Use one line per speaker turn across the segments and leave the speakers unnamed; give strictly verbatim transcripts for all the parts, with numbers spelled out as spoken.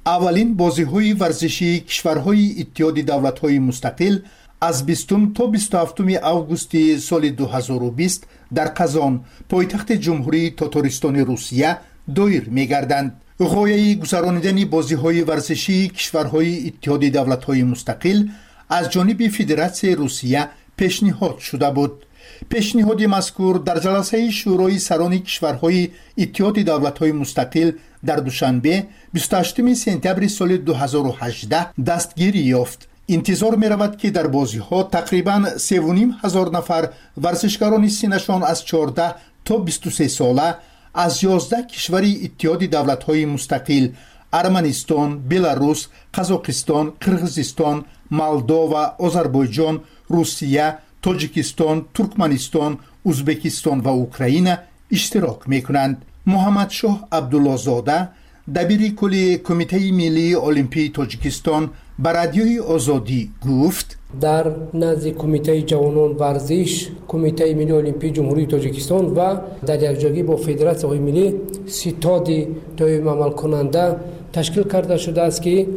اولین بازی‌های ورزشی کشورهای اتحاد دولت‌های مستقل از بیستم تا بیست و هفتم اوگوست سال دو هزار و بیست در قزان پایتخت جمهوری تاتارستان روسیه دایر می‌گردند. غایه گذراندن بازی‌های ورزشی کشورهای اتحاد دولت‌های مستقل از جانب فدراسیون روسیه پیشنهاد شده بود. پیشنهاد مذکور در جلسه شورای سران کشورهای اتحاد دولت‌های مستقل در دوشنبه بیست و هشتم سپتامبر سال دو هزار و هجده دستگیری یافت. انتظار می رود که در بازی ها تقریباً سه و نیم هزار نفر ورزشکاران سنشان از چهارده تا بیست و سه ساله از یازده کشور اتحاد دولت های مستقل ارمنستان، بلاروس، قزاقستان، قرغیزستان، مولداوا، آذربایجان، روسیه، تاجیکستان، ترکمنستان، ازبکستان و اوکراین اشتراک می کنند. محمد شاه عبدالله زاده دبیر کل کمیته ملی المپی تاجیکستان به رادیوی آزادی گفت
در نزد کمیته جوانان ورزش کمیته ملی المپی جمهوری تاجیکستان و در یکجایی با فدراسیون ملی ستاد دائم عمل کننده تشکیل کرده شده است که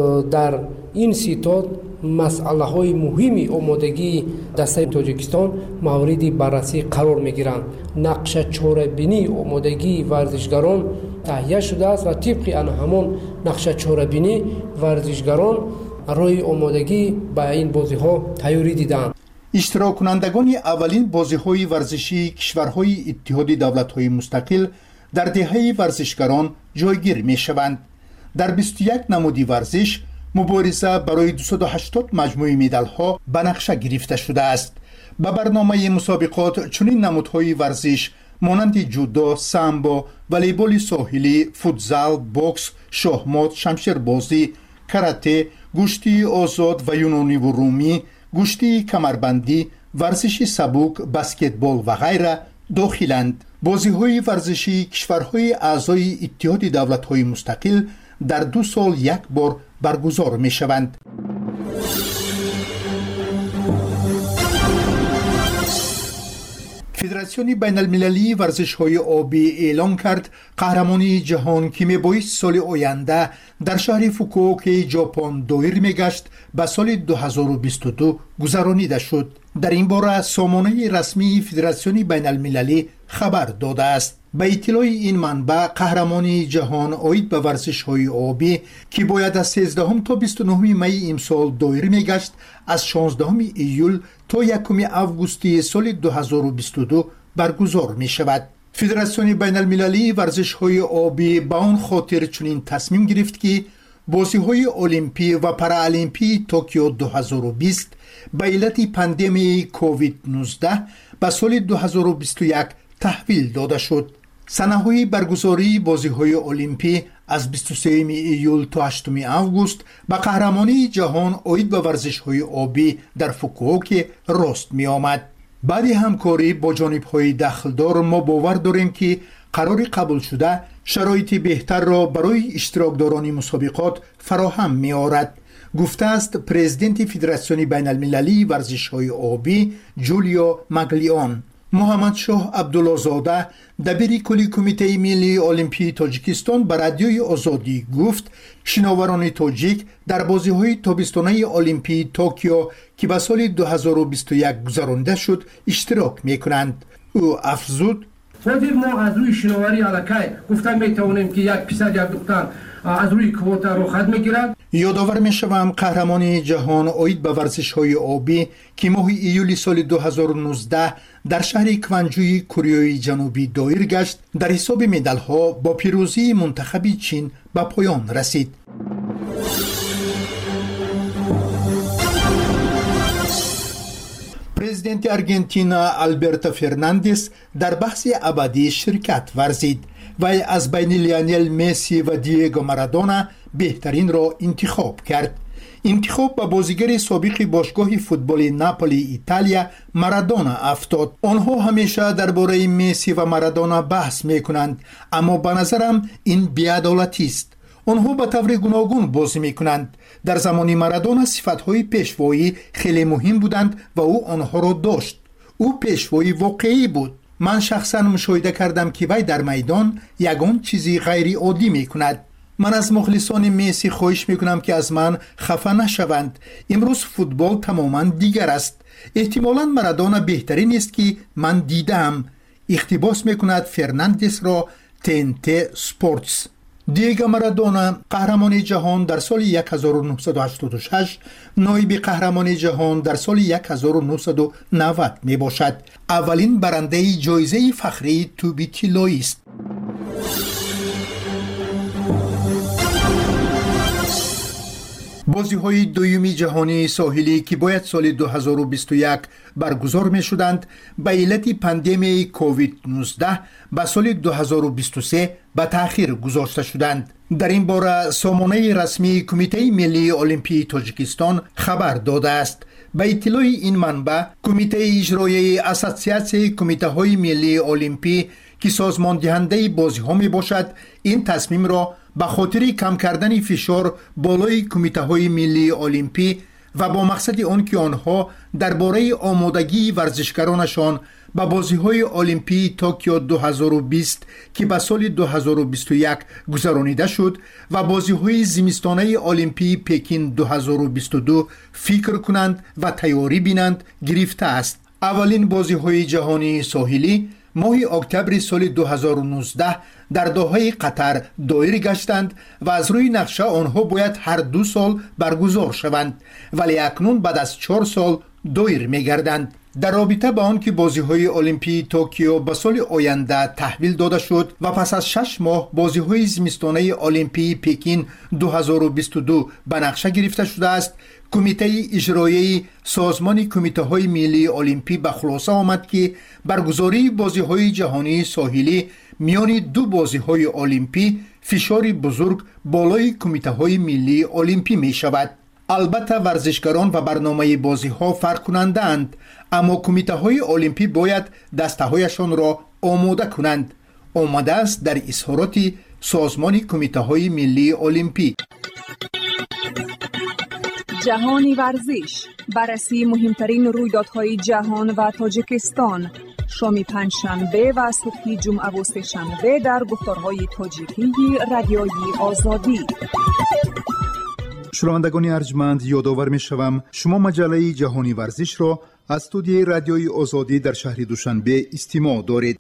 در این ستاد مسئله های مهمی آمادگی دسته تاجیکستان موردی بررسی قرار می گیرند. نقش چاره‌بینی آمادگی ورزشگران تهیه شده است و طبق آن همان نقش چاره‌بینی ورزشگران روی آمادگی به این بازی ها تیاری دیدند.
اشتراک کنندگان اولین بازی های ورزشی کشورهای اتحاد دولت های مستقل در دهه ورزشگران جایگیر می شوند. در بیست و یک نمودی ورزش مبارزه برای دویست و هشتاد مجموعه مدال ها به نقشه گرفته شده است. به برنامه مسابقات چنین نمودهای ورزش مانند جودو، سامبو، والیبال ساحلی، فوتزال، بوکس، شاهمات، شمشیربازی، کاراته، گشتی آزاد و یونانی و رومی، گشتی کمربندی، ورزش سبک، بسکتبال و غیره داخلند. بازی‌های ورزشی کشورهای اعضای اتحاد دولت‌های مستقل در دو سال یک بار برگزار می‌شوند. فدراسیون بین المللی ورزش های آبی اعلام کرد قهرمانی جهان که میبایست سال آینده در شهر فوکووکا ژاپن دایر میگشت به سال دو هزار و بیست و دو گذرانیده شد. در این باره سامانه رسمی فدراسیون بین المللی خبر داده است. به اطلاع این منبع قهرمانی جهان آید به ورزش های آبی که باید از سیزدهم تا بیست و نهم می امسال دایر میگشت از شانزدهم ایول تا یکم اوگوست سال دو هزار و بیست و دو برگزار می شود. فدراسیون بین المللی ورزش های آبی به آن خاطر چنین تصمیم گرفت که بازی های المپی و پارالمپی توکیو دو هزار و بیست به علت پاندمی کووید نوزده به سال دو هزار و بیست و یک تحویل داده شد. سنه‌های برگزاری بازی‌های المپی از بیست و سوم ایول تا هشتم اوگوست به قهرمانی جهان آید به ورزش‌های آبی در فوکووکا راست می‌آمد. بعد همکاری با جانب‌های دخلدار ما باور داریم که قرار قبول شده شرایط بهتر را برای اشتراکداران مسابقات فراهم می‌آورد. گفته است پرزیدنت فدراسیون بین المللی ورزش‌های آبی جولیو ماگلیون. محمد شاه عبدالله زاده دبیر کل کمیته ملی المپی تاجیکستان به رادیوی آزادی گفت شناوران تاجیک در بازی‌های تابستانه المپی توکیو که به سال دو هزار و بیست و یک گذرانده شد اشتراک می‌کنند. او افزود
ولی ما از روی شناوری علاقه گفتن میتوانیم که یک پسر یک دختر از روی کوتا رو خد میگیرند.
یادآور میشوم قهرمانی جهان آید به ورزش های آبی که ماه ایولی سال دو هزار و نوزده در شهر کوانجوی کره جنوبی دایر گشت در حساب مدال ها با پیروزی منتخب چین به پایان رسید. پرزیدنت ارژانتینا آلبرتو فرناندز در بحث ابدی شرکت ورزید و از بین لیونل مسی و دیگو مارادونا بهترین را انتخاب کرد. انتخاب به بازیگر سابق باشگاه فوتبال ناپولی ایتالیا مارادونا افتاد. آنها همیشه درباره مسی و مارادونا بحث میکنند، اما به نظرم این بی‌عدالتی است. آنها به طور گوناگون بازی میکنند. در زمان مارادونا صفتهای پیشوایی خیلی مهم بودند و او آنها را داشت. او پیشوایی واقعی بود. من شخصا مشاهده کردم که وی در میدان یگان چیزی غیر عادی میکند. من از مخلصان مسی خواهش میکنم که از من خفه نشوند. امروز فوتبال تماما دیگر است. احتمالاً مارادونا بهترین است که من دیدم. اقتباس میکند فرناندس را تنت سپورتس. دیگو مارادونا قهرمان جهان در سال هزار و نهصد و هشتاد و شش، نایب قهرمان جهان در سال هزار و نهصد و نود می باشد. اولین برنده جایزه فخری توپ طلایی است. بازی های دویمی جهانی ساحلی که باید سال دو هزار و بیست و یک برگزار می شدند به علت پاندمی کووید نوزده به سال دو هزار و بیست و سه به تأخیر گذاشته شدند. در این باره سامانه رسمی کمیته ملی المپی تاجیکستان خبر داده است. به اطلاع این منبع، کمیته اجرایی اساسیاسیون کمیته های ملی المپی که سازمان دهنده بازی ها می باشد، این تصمیم را به خاطر کم کردن فشار بالای کمیته های ملی المپی و با مقصد آن که آنها درباره آمادگی ورزشکارانشان به بازی های المپی توکیو دو هزار و بیست که به سال دو هزار و بیست و یک گذرانیده شد و بازی های زمستانه المپی پکین دو هزار و بیست و دو فکر کنند و تیاری بینند گرفته است. اولین بازی های جهانی ساحلی ماه اکتبر سال دو هزار و نوزده در دوحه قطر دایر گشتند و از روی نقشه آنها باید هر دو سال برگزار شوند، ولی اکنون بعد از چهار سال دایر می گردند. در رابطه با آن که بازی های المپی توکیو به سال آینده تحویل داده شد و پس از شش ماه بازی های زمستانه المپی پکین دو هزار و بیست و دو به نقشه گرفته شده است، کمیته اجرایی سازمان کمیته های ملی المپی به خلاصه آمد که برگزاری بازی های جهانی ساحلی میان دو بازی های المپی فشار بزرگ بالای کمیته های ملی المپی می شود. البته ورزشکاران و برنامه بازی ها فرق کننده اند، اما کمیته های المپی باید دسته هایشان را آماده کنند. آماده است در اظهارات سازمان کمیته های ملی المپی.
جهانی ورزش، بررسی مهمترین رویدادهای جهان و تاجیکستان، شام پنجشنبه و صبح جمعه و سه‌شنبه در گفتارهای تاجیکی رادیویی آزادی.
شنوندگان ارجمند، یادآور می‌شوم شما مجله جهانی ورزش را از استودیوی رادیویی آزادی در شهر دوشنبه استماع دارید.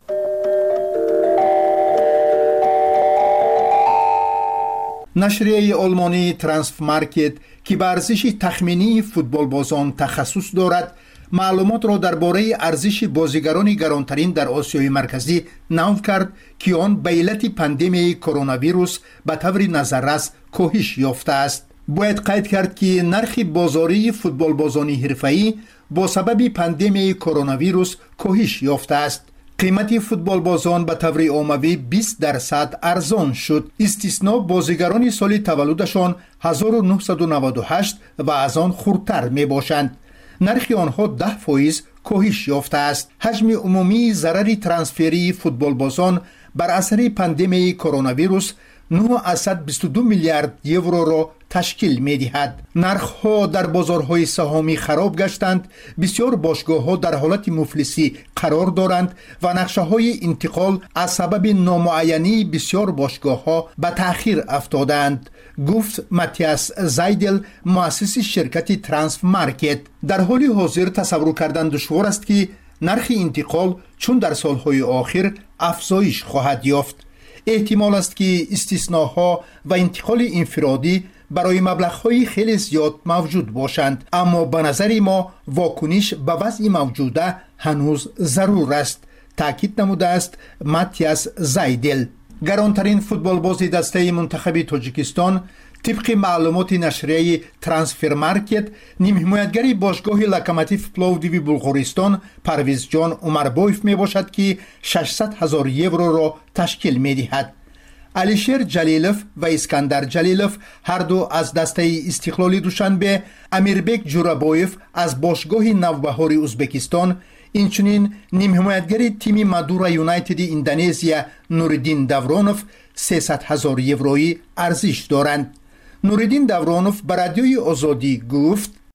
نشریه آلمانی ترانسفرمارکت که به ارزش تخمینی فوتبال بازان تخصص دارد، معلومات را درباره ارزش بازیگران گرانترین در آسیای مرکزی نقل کرد که آن به علت پاندمی کرونا ویروس به طور نظررس کاهش یافته است. باید قید کرد که نرخ بازاری فوتبال بازانی حرفه‌ای با سبب پاندمی کرونا ویروس کاهش یافته است. قیمت فوتبال بازان به طور عمومی بیست درصد ارزان شد، استثنا بازیگران سال تولدشان هزار و نهصد و نود و هشت و از آن خردتر می باشند. نرخ آنها ده فیصد کاهش یافته است. حجم عمومی ضرر ترانسفری فوتبال بازان بر اثر پاندمی کرونا ویروس نه و بیست و دو میلیارد یورو را تشکیل می دهد. نرخ ها در بازارهای سهامی خراب گشتند، بسیار باشگاه ها در حالت مفلسی قرار دارند و نقشه های انتقال از سبب نامعینی بسیار باشگاه ها به تأخیر افتادند، گفت ماتیاس زایدل، مؤسس شرکت ترانسفرمارکت. در حال حاضر تصور کردن دشوار است که نرخ انتقال چون در سالهای آخر افزایش خواهد یافت. احتمال است که استثناها و انتقال انفرادی برای مبلغ‌های خیلی زیاد موجود باشند، اما به نظر ما واکنش به وضع موجوده هنوز ضرور است، تاکید نموده است ماتیاس زایدل. گرانترین فوتبال بازی دسته منتخب تاجیکستان طبق معلومات نشریه ترانسفرمارکت نیم حمایتگر باشگاه لوکوموتیو پلودیو بلغارستان پرویز جان عمربایف می باشد که ششصد هزار یورو را تشکیل می دهد. علیشیر جلیلوف و اسکندر جلیلوف هر دو از دسته استقلال دوشنبه، امیربک جورابایف از باشگاه نوبهار ازبکستان، اینچنین نیم حمایتگر تیم مادورا یونایتد اندونزیا نوردین دورانوف سیصد هزار یورویی ارزش دارند. نوردین دورانوف به رادیوی آزادی گفت: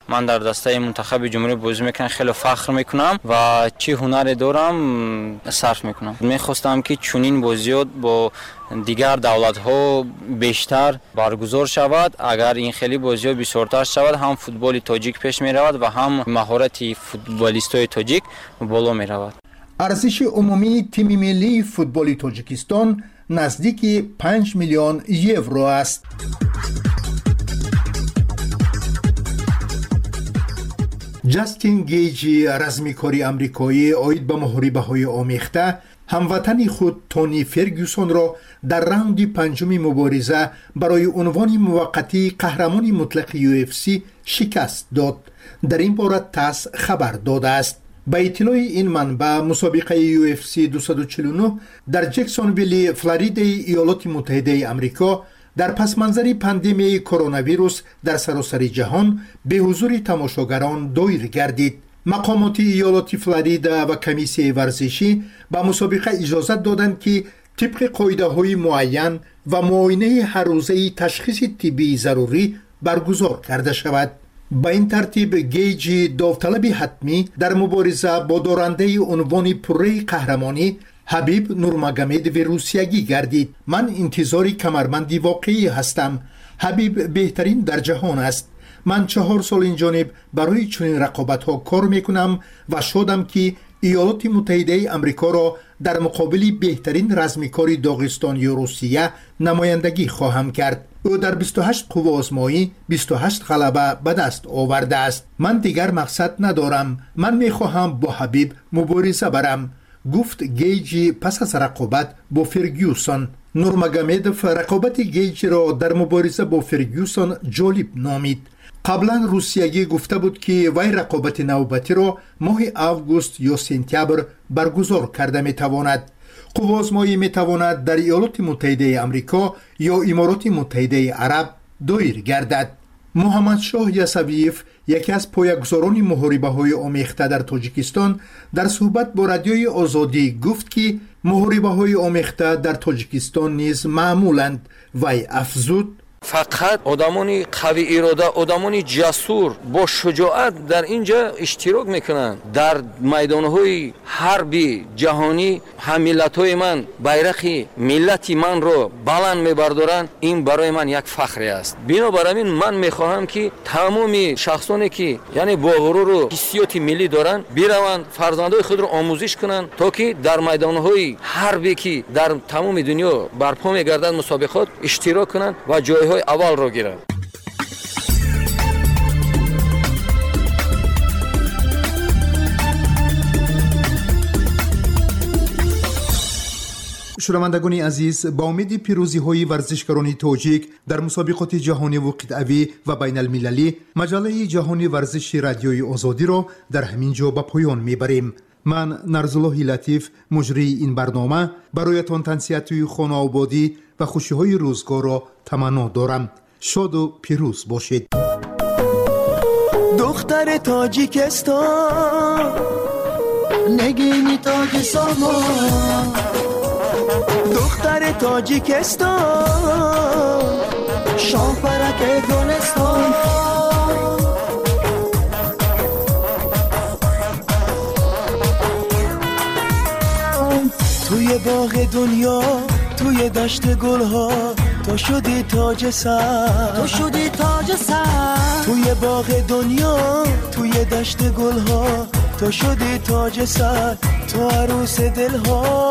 من در دسته منتخب جمهوری بازی میکنم، خیلی فخر میکنم و چی هنری دارم صرف میکنم. میخواستم که چنین بازیات با دیگر دولت ها بیشتر برگزار شود. اگر این خیلی بازی ها بسیارتر شود، هم فوتبال تاجیک پیش می رود و هم مهارت فوتبالیست های تاجیک بالا می رود.
ارزش عمومی تیم ملی فوتبال تاجیکستان نزدیک پنج میلیون یورو است. جاستین گیجی رزمیکاری آمریکایی عاید به محاربه‌های آمیخته هموطن خود تونی فرگوسون را در راوند پنجم مبارزه برای عنوان موقتی قهرمان مطلق یو اف سی شکست داد. در این باره تاس خبر داده است. با اطلاع این منبع، مسابقه یو اف سی دویست و چهل و نه در جکسونویل فلوریدا ایالات متحده آمریکا در پس منظر پاندمی کرونا ویروس در سراسر جهان به حضور تماشاگران دایر گردید. مقامات ایالات فلوریدا و کمیسیون ورزشی به مسابقه اجازه دادند که طبق قاعده های معین و معاینه هر روزه تشخیص طبی ضروری برگزار کرده شود. با این ترتیب گیجی داوطلب حتمی در مبارزه با دارنده عنوان پره قهرمانی حبیب نورمگامدوف روسیایی گردید. من انتظاری کمربندی واقعی هستم. حبیب بهترین در جهان است. من چهار سال این جانب برای چنین رقابت ها کار میکنم و شادم که ایالات متحده آمریکا را در مقابل بهترین رزمیکاری داغستان یا روسیه نمایندگی خواهم کرد. او در بیست و هشت قوه آزمایی بیست و هشت غلبه به دست آورده است. من دیگر مقصد ندارم. من میخواهم با حبیب مبارزه برم، گفت گیجی پس از رقابت با فرگوسون. نورمگامدوف رقابت گیجی را در مبارزه با فرگوسون جالب نامید. قبلا روسیایی گفته بود که وی رقابت نوبتی را ماه آگوست یا سپتامبر برگزار کرده میتواند. قوه آزمایی میتواند در ایالات متحده آمریکا یا امارات متحده عرب دایر گردد. محمد شاه یسویف، یکی از پایه‌گذاران محاربه‌های آمیخته در تاجیکستان، در صحبت با رادیوی آزادی گفت که محاربه‌های آمیخته در تاجیکستان نیز معمولند. وی افزود:
فقط آدمانی قوی اراده، آدمانی جسور با شجاعت در اینجا اشتراک میکنند. در میدانهای حربی جهانی هم ملت‌های من بیرق ملتی من رو بلند میبردارند. این برای من یک فخری است. بنابراین من میخواهم که تمامی شخصانی که یعنی با غرور و حسیات ملی دارند بروند فرزندای خود رو آموزش کنند تا که در میدانهای حربی که در تمام دنیا برپا میگردند مسابقات اشتراک کنند و جایهای اول رو گیرند.
شنوندگان عزیز، با امید پیروزی های ورزشکاران تاجیک در مسابقات جهانی و قطعی و بین المللی، مجله جهانی ورزش رادیوی آزادی را در همین جا به پایان میبریم. من نرزالله لطیف، مجری این برنامه، برایتان تنصیحات خانه آبادی و خوشی های روزگار را تمنا دارم. شاد و پیروز باشید.
دختر تاجیکستان نگینی تاج سامان، دختر تاجیکستان شاه پرک گلستان، توی باغ دنیا توی دشت گلها تو شدی تاج سر، تو شدی تاج سر، توی باغ دنیا توی دشت گلها تو شدی تاج سر، تو عروس دلها،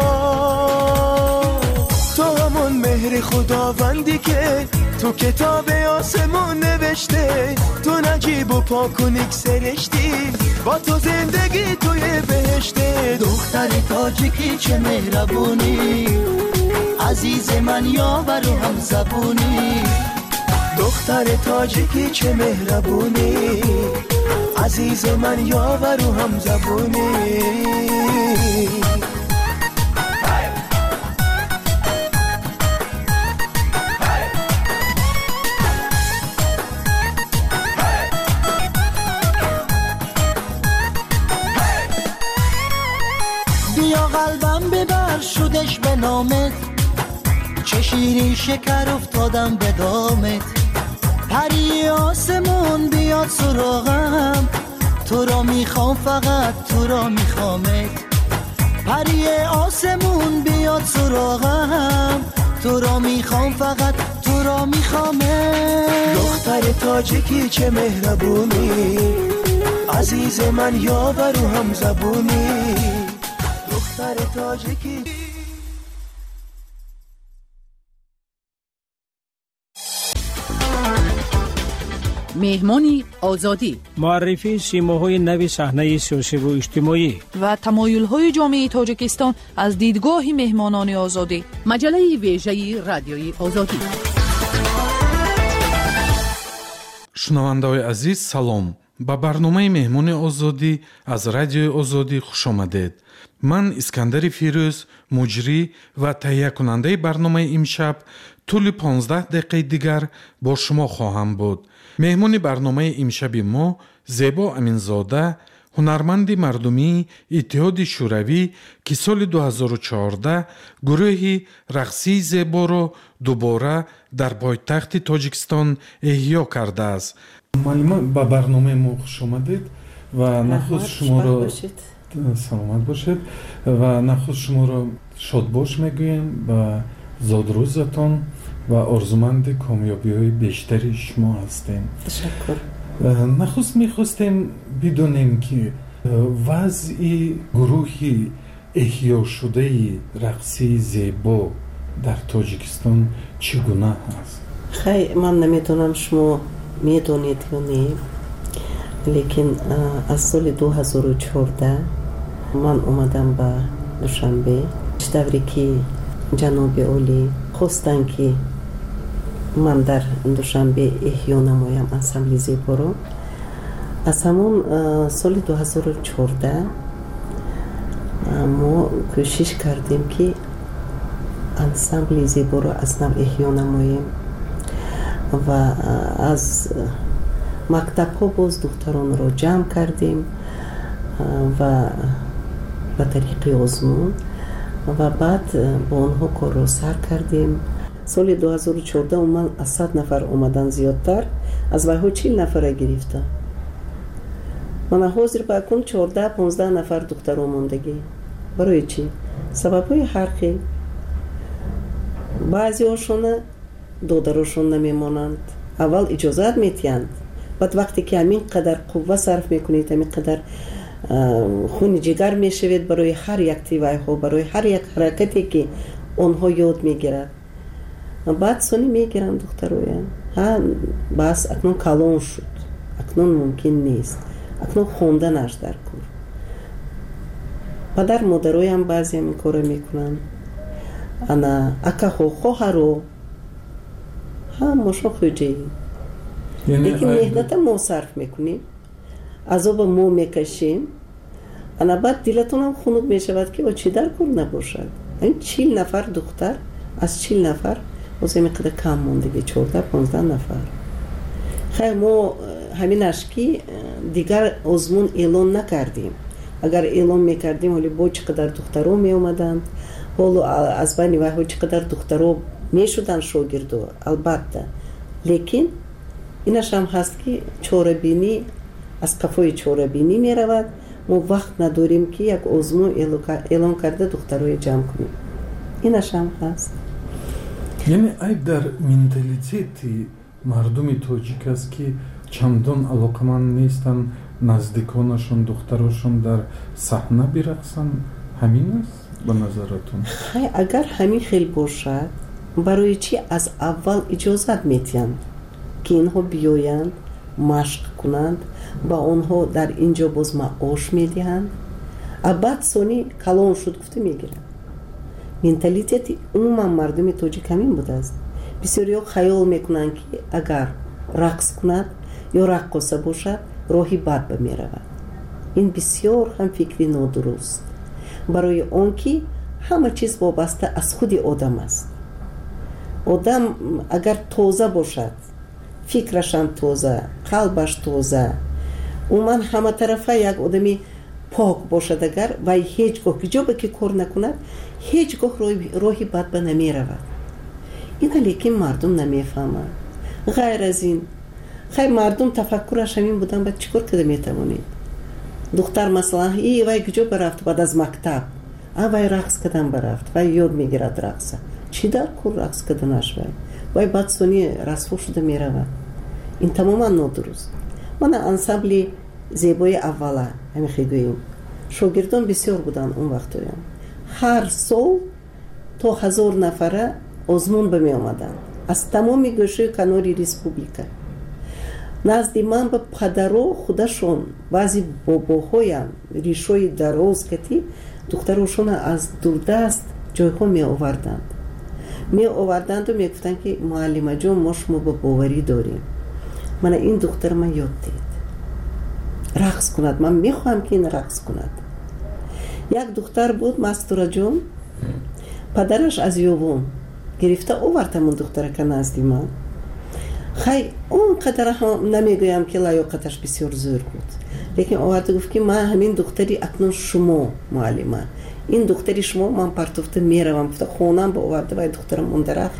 تو همون مهر خداوندی که تو کتاب آسمون نوشته، تو نجیب و پاک و نیک سرشتی، با تو زندگی توی بهشته. دختر تاجیکی چه مهربونی، عزیز من یاور و هم زبونی، دختر تاجیکی چه مهربونی، عزیز من یاور و هم زبونی. بیا قلبم ببر شدش به نامت، چه شیرین شکر افتادم به دامت، پری آسمون بیا
بیاد سراغم، تو را میخوام فقط تو را میخوامت. پری آسمون بیاد سراغم، تو را میخوام فقط تو را میخوامت. دختر تاجیکی چه مهربونی، عزیز من یاور و هم زبونی. دختر تاجیکی.
مهمانی آزادی،
معرفی سیماهای نو صحنه سیاسی و اجتماعی
و تمایل‌های جامعه تاجیکستان از دیدگاه مهمانان آزادی. مجله ویژه رادیوی آزادی.
шунавандаҳои азиз салом, ба барномаи меҳмони озодӣ аз радиои озодӣ хуш омадед. ман искандари фирӯз, муҷрӣ ва таҳиякунандаи барномаи имшаб тӯли понздаҳ дақиқаи дигар бо шумо хоҳам буд. меҳмони барномаи имшаби мо зебо аминзода, ҳунарманди мардумии иттиҳоди шӯравӣ, ки соли дуҳазору чаҳордаҳ гурӯҳи рақсии зеборо дубора дар пойтахти тоҷикистон эҳьё кардааст.
маълума, ба барномаи мо хуш омадед ва нахуст шуморо саломат бошед ва нахуст шуморо шодбош мегӯем ба зодрӯзатон ва орзуманди комёбиҳои бештари шумо ҳастем.
ташаккур.
нахуст мехостем бидонем ки вазъи гурӯҳи эҳьёшудаи рақсии зебо дар тоҷикистон чӣ гуна ҳаст?
хай ман намедонам шумо медонед ё не, лекин аз соли дуҳазору чаҳордаҳ ман омадам ба душанбе, давре ки ҷаноби олӣ хостанд ки ман дар душанбе эҳьё намоям ансамбли зеборо. аз ҳамон соли дуҳазору чаҳордаҳ мо кӯшиш кардем ки ансамбли зеборо аз нав эҳьё намоем ва аз мактабҳо боз духтаронро ҷамъ кардем ва ба тариқи озмун ва баъд бо онҳо корро сар кардем. соли дуҳазору чаҳордаҳ умуман аз сад нафар омадан зиёдтар, аз вайҳо чил нафара гирифта. мана ҳозир ба акун чаҳордаҳ понздаҳ нафар духтаро мондагӣ. барои чӣ? сабабҳои ҳар хел. баъзеҳошона додарошон намемонанд, аввал иҷозат метиҳанд, баъд вақте ки ҳамин қадар қувва сарф мекунед, ҳамин қадар хуни ҷигар мешавед барои ҳар як тивайҳо, барои ҳар як ҳаракате ки онҳо ёд мегиранд, баъд сонӣ мегиранд духтароя. ҳа бас акнун калон шуд, акнун мумкин нест, акнун хонданаш дар кор. падар модароям баъзе ҳамин кора мекунанд. ана акаҳо хоҳаро ҳа мошон хуҷаӣ, лекин меҳната мо сарф мекунем, азоба мо мекашем, ана баъд дилатонам хунук мешавад ки чӣ дар кор набошад. ин чил нафар духтар аз чил нафар озир меқадар кам мондагӣ, чаҳордаҳ понздаҳ нафар. хайр мо ҳаминаш ки дигар озмун эълон накардем. агар эълон мекардем ҳоли бо чӣ қадар духтаро меомаданд, ҳоло аз байни вайҳо чӣ қадар духтаро мешуданд шогирдо, албатта. лекин инаш ҳам ҳаст ки чорабинӣ аз қафои чорабинӣ меравад. мо вақт надорем ки як озмун эълон карда духтарои ҷамъ кунем. инаш ҳам ҳаст.
яъне айб дар менталитети мардуми тоҷик аст ки чандон алоқаманд нестанд наздиконашон, духтарошон дар саҳна бирақсанд. ҳамин аст ба назаратон?
хай агар ҳамин хел бошад, барои чӣ аз аввал иҷозат метиҳанд ки инҳо биёянд, машқ кунанд, ба онҳо дар ин ҷо боз маош медиҳанд, абад сони калон шуд гуфта мегиранд. менталитети умуман мардуми тоҷик ҳамин будааст. бисёриҳо хаёл мекунанд ки агар рақс кунад ё раққоса бошад, роҳи бад ба меравад. ин бисёр ҳам фикри нодуруст, барои он ки ҳама чиз вобаста аз худи одам аст. одам агар тоза бошад, фикрашам тоза, қалбаш тоза, умуман ҳаматарафа як одами пок бошад, агар вай ҳеҷ гоҳ ҷоба ки кор накунад, ҳеҷ гоҳ роҳи бад ба намеравад. ина лекин мардум намефаҳмад. ғайр аз ин хай мардум тафаккураш ҳамин будан баъд чӣ кор карда метавонед? духтар масалан и вай куҷо baрафт баъд аз мактаб? а вай рақс кардан baрафт, вай ёд мегирад рақса. чӣ дар кор рақс карданаш вай? вай баъд сони расво шуда меравад. ин тамоман нодуруст. мана ансамбли зебои аввала ҳамихе гӯем шогирдон бисёр буданд он вақтоям. ҳар сол то ҳазор нафара озмун ба меомаданд аз тамоми гӯшаи канори республика. назди ман ба падаро худашон баъзи бобоҳоям ришои дароз кати духтарошона аз дурдаст ҷойҳо меоварданд меоварданду мегуфтанд ки муаллимаҷон мо шумо ба боварӣ дорем. мана ин духтар ман ёд дид рақс кунад. ман мехоҳам ки ин рақс кунад. як духтар буд мастураҷон падараш аз ёвон гирифта овардамон духтарака назди ман. хай он қадар намегӯям ки лаёқаташ бисёр зӯр буд, лекин оварда гуфт ки ман ҳамин духтари акнун шумо муаллима, ин духтари шумо ман партофта меравам. гуфта хонам ба оварда вай духтарам монда рафт.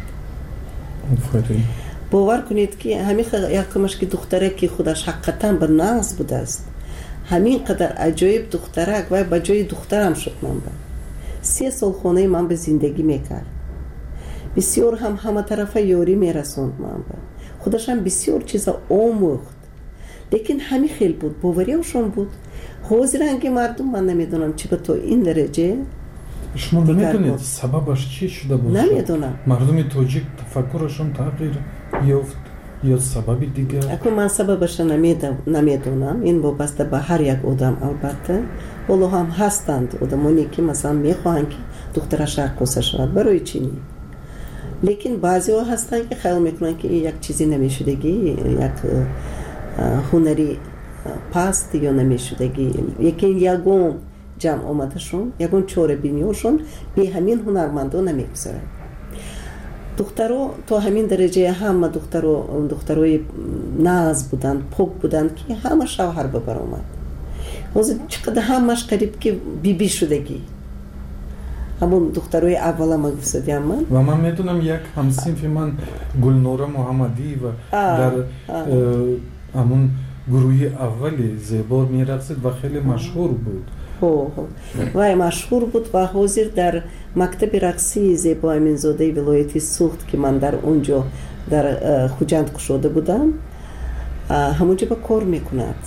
бовар кунед ки ҳамин якумаш ки духтаре ки худаш ҳақиқатан ба нағз будааст, ҳамин қадар аҷоиб духтарак вай ба ҷои духтарам шуд. ман ба се сол хонаи ман ба зиндагӣ мекард. бисёр ҳам ҳаматарафа ёрӣ мерасонд. ман ба худашам бисёр чиза омӯхт, лекин ҳамин хел буд, бовариашон буд. ҳозиранги мардум ман намедонам чӣ ба то ин дараҷа.
шумо намедонед сабабаш чӣ шуда буд?
намедонам.
мардуми тоҷик тафаккурашон тағйир ёфт ё сабаби дигар?
акун ман сабабаша намедонам. ин вобаста ба ҳар як одам албатта. ҳоло ҳам ҳастанд одамоне ки масалан мехоҳанд ки духтараш рақоса шавад. барои чӣ? лекин баъзеҳо ҳастанд ки хаёл мекунанд ки як чизи намешудагӣ, як ҳунари паст ё намешудагӣ, лекин ягон ҷамъ омадашон, ягон чорабиниёшон бе ҳамин ҳунармандон намегузарад. духтаро то ҳамин дараҷаи ҳама духтаро духтарои нағз буданд, пок буданд ки ҳама шавҳар бабаромад. ҳозир чӣ қадар ҳамаш қариб ки биби шудагӣ. ҳамон духтарои аввала ма гуфтадиам ман.
ва ман медонам як ҳамсинфи ман Гулнора Муҳаммадиева дар ҳамон гурӯҳи аввали зебо мерақсид ва хеле машҳур буд.
вай машҳур буд ва ҳозир дар мактаби рақсии Зебо Аминзодаи вилояти Суғд ки ман дар он ҷо дар Хуҷанд кушода будам, ҳамонҷо ба кор мекунад.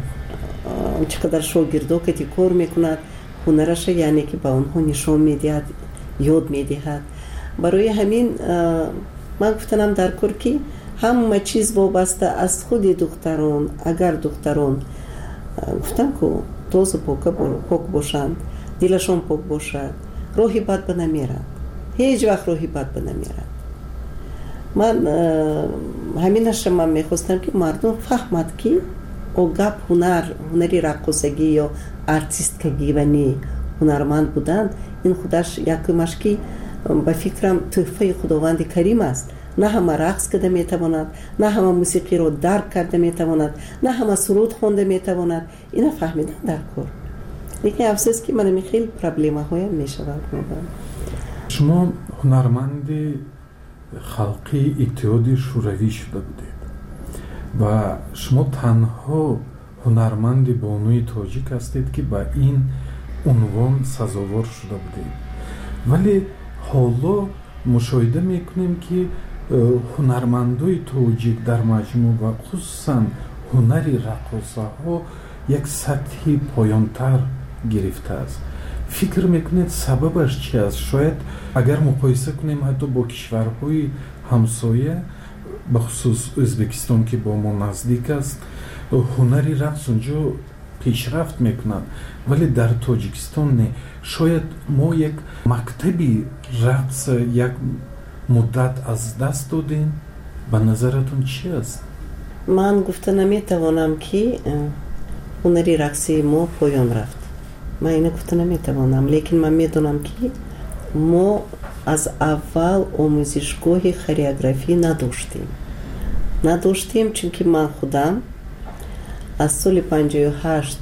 чӣ қадар шогирдо кати кор мекунад, ҳунараша яъне ки ба онҳо нишон медиҳад, ёд медиҳад. барои ҳамин ман гуфтанам дар кор ки ҳама чиз вобаста аз худи духтарон, агар духтарон гуфтам ку тоза пок бошанд, дилашон пок бошад, роҳи бад ба намерад, ҳеҷ вақт роҳи бад ба намерад. ман ҳаминаша ман мехостам ки мардум фаҳмад ки огап ҳунар, ҳунари раққосагӣ ё артисткагӣ ва не ҳунарманд буданд, ин худаш якумаш ки ба фикрам тӯҳфаи худованди карим аст. на ҳама рақс карда метавонад, на ҳама мусиқиро дарк карда метавонад, на ҳама суруд хонда метавонад. ина фаҳмидан дар кор. лекин афсӯс ки манами хеле проблемаҳоям мешавад.
шумо ҳунарманди халқии иттиҳоди шӯравӣ шуда будед ва шумо танҳо ҳунарманди бонуи тоҷик ҳастед ки ба ин унвон сазовор шуда будед. вале ҳоло мушоҳида мекунем ки ҳунармандои тоҷик дар маҷмӯъ ва хусусан ҳунари раққосаҳо як сатҳи поёнтар гирифтааст. фикр мекунед сабабаш чӣ аст? шояд агар муқоиса кунем ҳатто бо кишварҳои ҳамсоя, бахусус Ӯзбекистон ки бо мо наздик аст, ҳунари рақс унҷо пешрафт мекунад, вале дар Тоҷикистон не. шояд мо як мактаби рақс як муддат аз даст додем. ба назаратон чӣ аст?
ман гуфта наметавонам ки ҳунари рақси мо поён рафт. ман ина гуфта наметавонам, лекин ман медонам ки мо аз аввал омӯзишгоҳи хореографӣ надоштем. надоштем чунки ман худам аз соли панҷоҳу ҳашт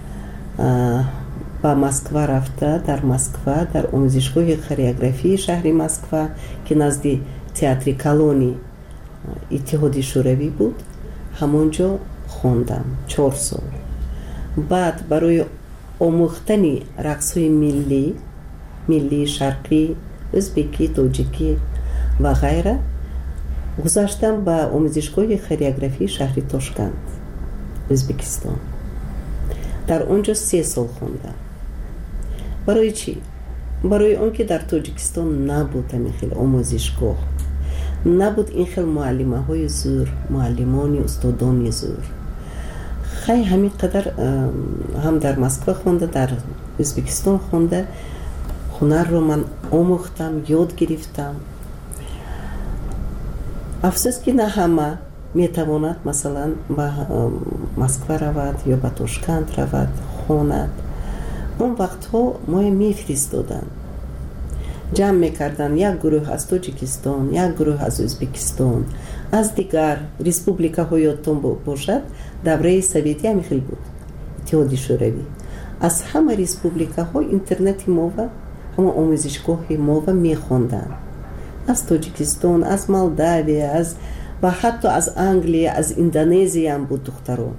ба Москва рафта, дар Москва дар омӯзишгоҳи хореографии шаҳри Москва ки назди театри Колони иттиҳоди шӯравӣ буд, همونجا خوندم چهار سال. بعد برای آموختن رقص های ملی ملی شرقی، ازبکی، تاجیکی و غیره گذاشتم به آموزشگاه خریوگرافی شهر تاشکند ازبکستان. در اونجا سه سال خوندم. برای چی؟ برای اون که در تاجیکستان نبود این خیلی آموزشگاه، نبود این خیلی معلمه های زور، معلمانی استادانی زور. خیلی همین قدر هم در مسکو خونده، در ازبکستان خونده، هنر رو من آموختم، یاد گرفتم. افسوس که نه همه میتواند مثلا به مسکو رود یا به تاشکند رود خواند. اون وقت ها ما میفرستادن، جمع میکردن یک گروه از تاجیکستان، یک گروه از ازبکستان، از دیگر ریسپوبلیکا ها یادتون باشد دوره سوویتی هم خیلی بود، اتحادیه شوروی. از همه ریسپوبلیکا ها اینترنت ما و همه آموزشگاه ما و میخوندن، از تاجیکستان، از مالداوی، از و حتی از انگلیه، از اندونزی هم بود دختران.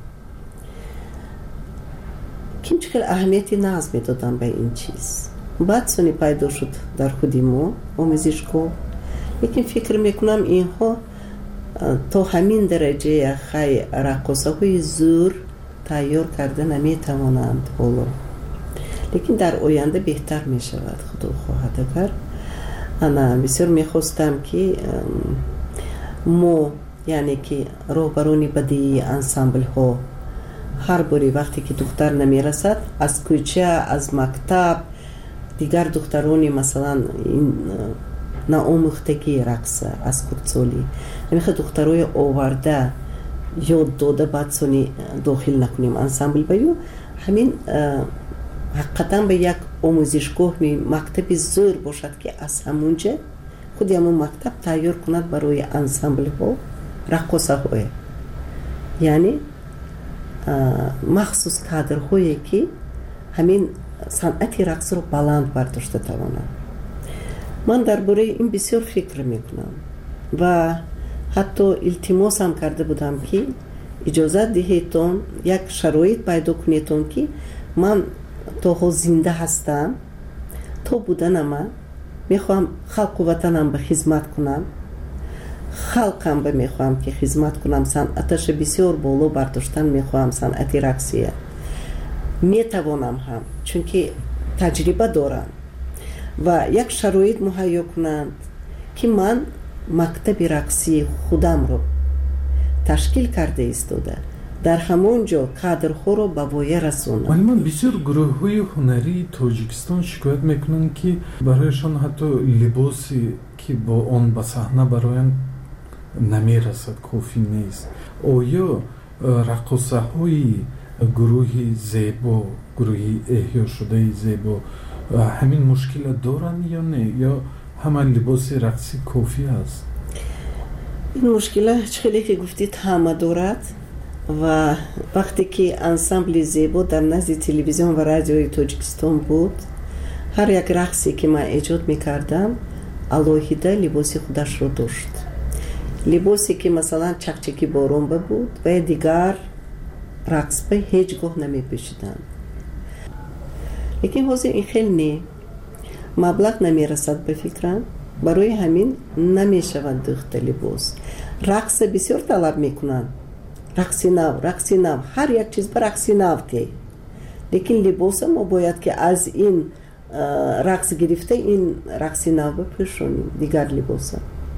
که چقدر اهمیتی ناز میدادن به این چیز. بعد سونی پیدا شد در خودی ما آموزشگاه. لیکن فکر میکنم اینها تا همین درجه خیلی رقاصه های زور تیار کرده نمیتوانند حالا. لیکن در آینده بهتر میشود خدا خواهد اگر. انا بسیار میخواستم که ما یعنی که راهبرانی بدی انسامبل ها هر باری وقتی که دختر نمیرسد از کوچه، از مکتب، دیگر دخترانی مثلا این ناآموختگی رقص از کردسالی نمیخواد دخترای آورده یاد داده بعد سونی داخل نکنیم انسامبل بیو. همین حقیقتا به یک آموزشگاه می مکتب زور باشد که از همونجا خودی همون مکتب تیار کند برای انسامبل ها رقصه های، یعنی مخصوص کادرهایی که همین صنعت رقص رو بلند برداشته توانند. من درباره این بسیار فکر میکنم و حتی التماس هم کرده بودم که اجازه دهیتون یک شرایط پیدا کنیتون که من تا زنده هستم، تا بودنم میخوام خلق و وطنم به خدمت کنم، خلقم به میخوام که خدمت کنم، صنعتش بسیار بالا برداشتن میخوام، صنعت رقصیه میتوانم هم چون که تجربه دارم و یک شرایط مهیا کنند که من مکتب رقصی خودم رو تشکیل کرده ایستاده در همونجا کادرها رو به وایه رسونم.
ولی من بسیار گروه های هنری تاجیکستان شکایت میکنن که برایشان حتی لباسی که با آن به صحنه برایان نمیرسد، کافی نیست. آیا رقصه های گروه زیبا، گروه احیا شده زیبا همین مشکل دارن یا نه، یا همه لباس رقصی کافی است؟
این مشکل چخیلی که گفتید همه دارد و وقتی که انسامبل زیبا در نزد تلویزیون و رادیوی تاجیکستان بود، هر یک رقصی که من ایجاد میکردم علاهیده لباسی خودش رو داشت. لباسی که مثلا چکچکی بارونبه بود و دیگر رقص به هیچگاه نمی پوشیدن. لیکن حاضر این خیلی نه مبلغ نمی رسد به فکرم، برای همین نمی شود دخت لباس. رقص بسیار طلب می کنن، رقصی نو، رقصی نو، هر یک چیز به رقصی نو که. لیکن لباس ما باید که از این رقص گرفته این رقصی نو بپوشونیم دیگر لباس.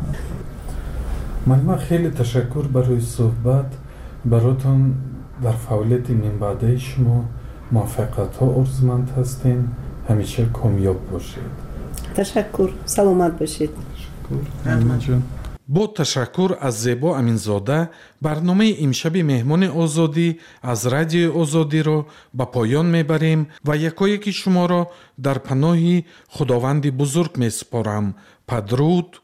من خیلی تشکر برای صحبت. براتون در فعالیت منبعده شما موفقیت ها آرزومند هستین. همیشه کامیاب باشید.
تشکر. سلامت باشید.
تشکر.
با تشکر از زیبا امینزاده برنامه امشب مهمان آزادی از رادیو آزادی را به پایان میبریم و یکایک شما را در پناه خداوند بزرگ میسپارم. پدرود.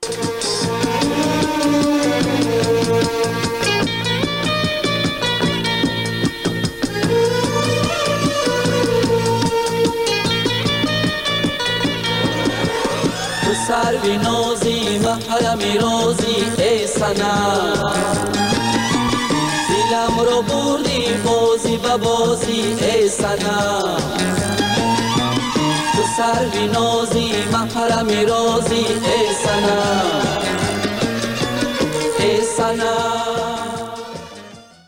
سروی نازی محرم رازی ای سنم دلم رو بردی بازی به بازی ای صنم تو سروی نازی من پرمی رازی ای صنم ای صنم